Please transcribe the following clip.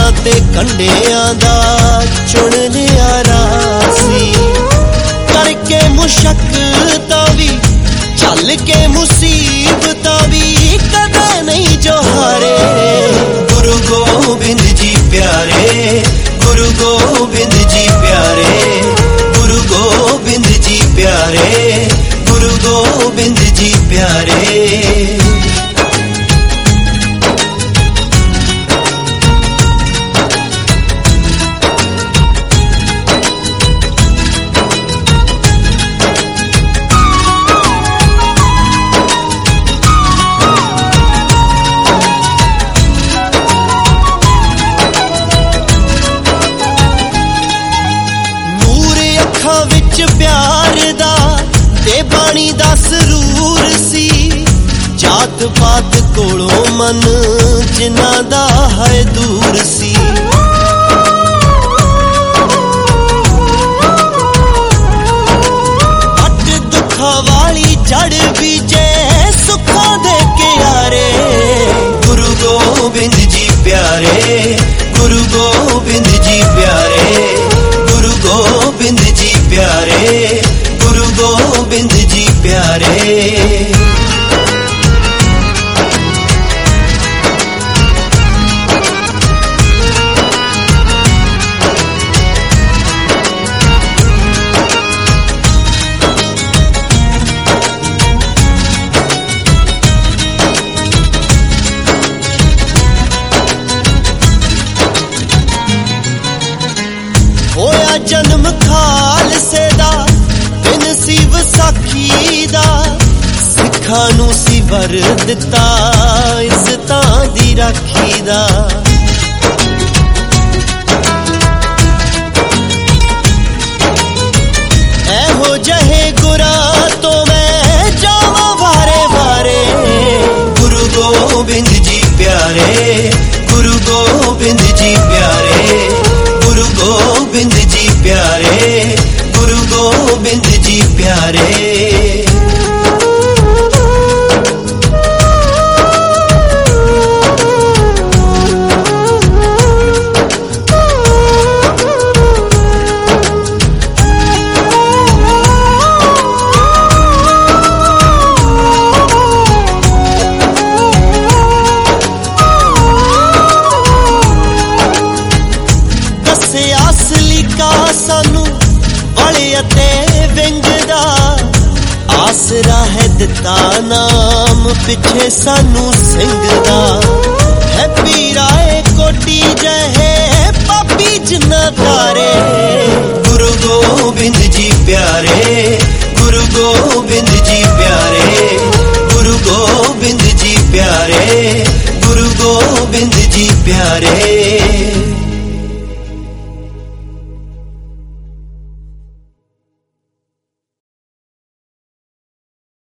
ते कंडियां दा चुन लिया रासी। करके मुशक्कतां भी चल के मुसीबतां भी कदे नहीं जो हारे। गुरु गोबिंद जी प्यारे, गुरु गोबिंद जी प्यारे, गुरु गोबिंद जी प्यारे, गुरु गोबिंद जी प्यारे। विच प्यार दा ते बाणी दा सरूर सी। जात पात कोलों मन जिन्हां दा है दूर सी। अट दुखां वाली जड़ बीजे सुखां दे क्यारे। गुरु गोबिंद जी प्यारे, गुरु गोबिंद जी प्यारे, गुरु गोबिंद जी प्यारे, गुरु गोबिंद जी प्यारे। होया जन्म खालसे दा दिन सी वसाखी दा। सिखां नूं सी वर दिता इज्जतां दी राखी दा। ऐहो जहे गुरां तो मैं जावां वारे वारे। गुरु गोबिंद जी प्यारे, गुरु गोबिंद जी प्यारे, गुरु गोबिंद जी प्यारे, गुरु गोबिंद जी प्यारे। असली का सानू बड़े अते विंग दा। आसरा है दिता नाम पिछे सानू सिंह दा। है पीराए कोटी जहे पापी जिन्ना तारे। गुरु गोबिंद जी प्यारे, गुरु गोबिंद जी प्यारे, गुरु गोबिंद जी प्यारे, गुरु गोबिंद जी प्यारे।